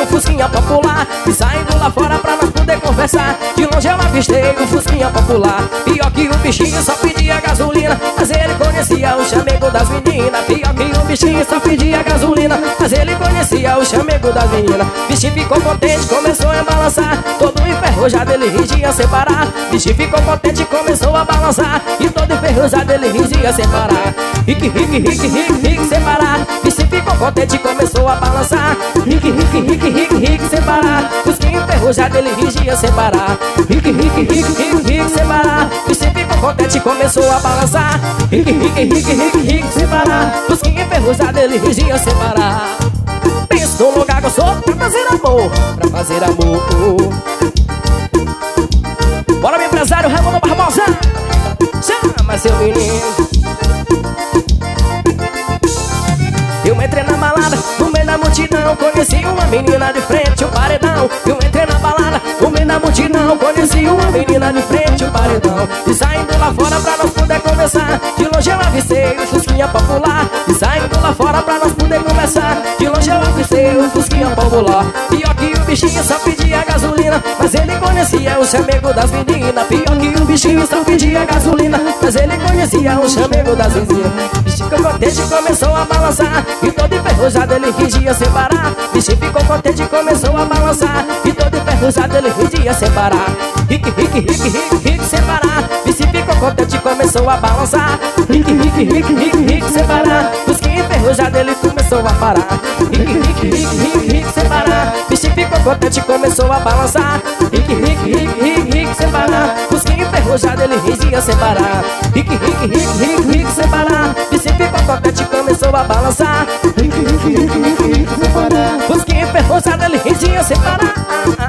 um fusquinha popular e saindo lá fora pra nós poder conversar. De longe eu avistei um fusquinha popular. Pior que o bichinho só pedia gasolina, mas ele conhecia o chamego das meninas. Pior que o bichinho só pedia gasolina, mas ele conhecia o chamego das meninas. Bichinho ficou contente, começou a balançar, todo enferrujado ele rigia sem parar. Bichinho ficou contente, começou a balançar, e todo enferrujado ele rigia sem parar. Rique, rique, rique, rique, rique, sem parar. Bichinho ficou contente, começou a balançar. Rique, rique, rique, rique, rique, sem parar. Fusquinha enferrujado ele rigia sem parar. Rique, rique, rique, rique, rique, sem parar. Bichinho ficou contente, começou a balançar. Rique, rique, rique, rique, rique, sem parar. Fusquinha enferrujado ele rigia sem parar. Pensa num lugar gostoso pra fazer amor, pra fazer amor. Bora, meu empresário Raimundo Barbosa, chama seu menino. Eu entrei na balada, no meio da multidão, conheci uma menina de frente, o paredão. Eu entrei na balada, no meio da multidão, conheci uma menina de frente, o paredão. E saindo lá fora pra nós poder conversar, de longe eu avistei um fusquinha popular. E saindo lá fora pra nós poder conversar, de longe eu avistei um fusquinha popular. Pior que o bichinho só pedia gasolina, mas ele conhecia o chamego das meninas. Pior que o bichinho só pedia gasolina, mas ele conhecia o chamego das meninas. Bichinho ficou contente, começou a balançar, e todo enferrujado ele rigia sem parar. Bichinho ficou contente, começou a balançar, e todo enferrujado ele rigia sem parar. Rique, rique, rique, rique, rique, sem parar. Bichinho ficou contente, começou a balançar. Rique, rique, rique, rique, rique, sem parar. Fusquinha enferrujado ele começou a parar. Rique, rique, rique, rique, rique, sem parar. Bichinho ficou contente, começou a balançar. Rique, rique, rique, rique, rique, sem parar. Fusquinha enferrujado ele rigia sem parar. Rique, rique, rique, rique, rique, sem parar. Bichinho ficou contente, começou a balançar. Rique, rique, rique, rique, rique, sem parar. Fusquinha enferrujado ele rigia sem parar.